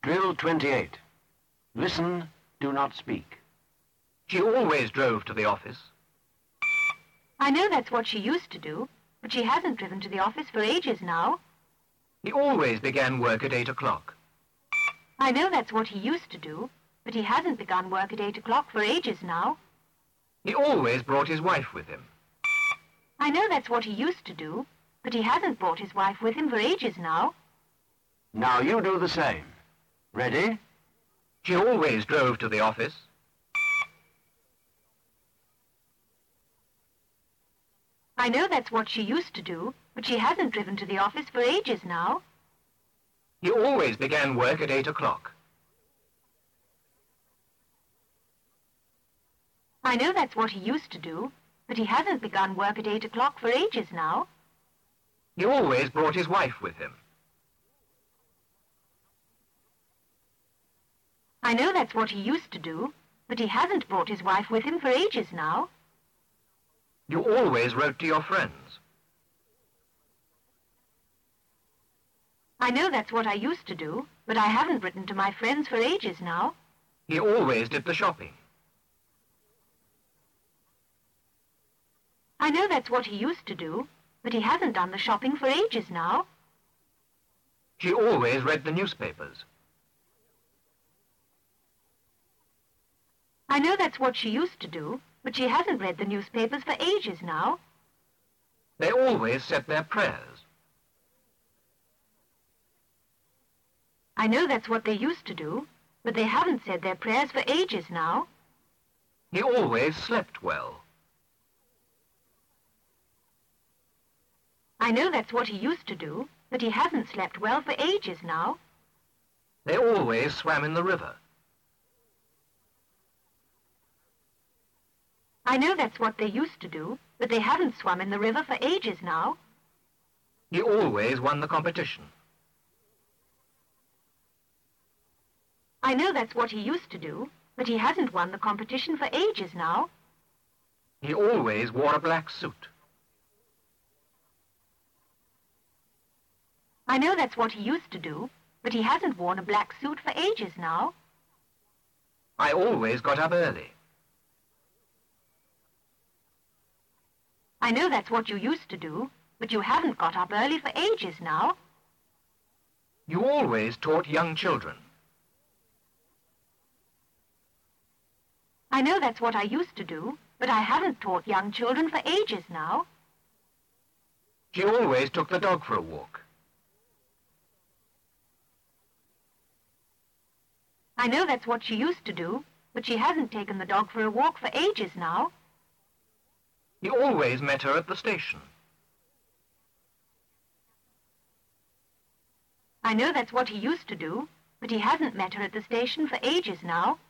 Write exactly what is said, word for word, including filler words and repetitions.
Drill twenty-eight. Listen, do not speak. She always drove to the office. I know that's what she used to do, but she hasn't driven to the office for ages now. He always began work at eight o'clock. I know that's what he used to do, but he hasn't begun work at eight o'clock for ages now. He always brought his wife with him. I know that's what he used to do, but he hasn't brought his wife with him for ages now. Now you do the same. Ready? She always drove to the office. I know that's what she used to do, but she hasn't driven to the office for ages now. He always began work at eight o'clock. I know that's what he used to do, but he hasn't begun work at eight o'clock for ages now. He always brought his wife with him. I know that's what he used to do, but he hasn't brought his wife with him for ages now. You always wrote to your friends. I know that's what I used to do, but I haven't written to my friends for ages now. He always did the shopping. I know that's what he used to do, but he hasn't done the shopping for ages now. She always read the newspapers. I know that's what she used to do, but she hasn't read the newspapers for ages now. They always said their prayers. I know that's what they used to do, but they haven't said their prayers for ages now. He always slept well. I know that's what he used to do, but he hasn't slept well for ages now. They always swam in the river. I know that's what they used to do, but they haven't swum in the river for ages now. He always won the competition. I know that's what he used to do, but he hasn't won the competition for ages now. He always wore a black suit. I know that's what he used to do, but he hasn't worn a black suit for ages now. I always got up early. I know that's what you used to do, but you haven't got up early for ages now. You always taught young children. I know that's what I used to do, but I haven't taught young children for ages now. She always took the dog for a walk. I know that's what she used to do, but she hasn't taken the dog for a walk for ages now. He always met her at the station. I know that's what he used to do, but he hasn't met her at the station for ages now.